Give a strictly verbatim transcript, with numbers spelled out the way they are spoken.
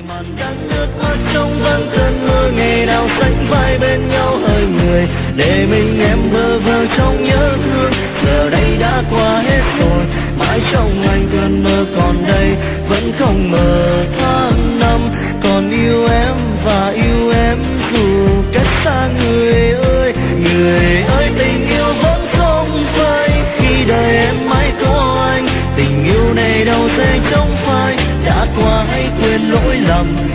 màn đang nước mắt trong vắng cơn mưa, ngày nào sánh vai bên nhau hơi người, để mình em bơ vơ trong nhớ thương. Giờ đây đã qua hết rồi, mãi trong anh cơn mơ còn đây, vẫn không mờ tháng năm, còn yêu em và yêu em dù cách xa. Người ơi, người ơi, tình yêu vẫn không phai, khi đời em mãi có anh, tình yêu này đâu dễ trong phai. Đã qua hãy quên lỗi lầm,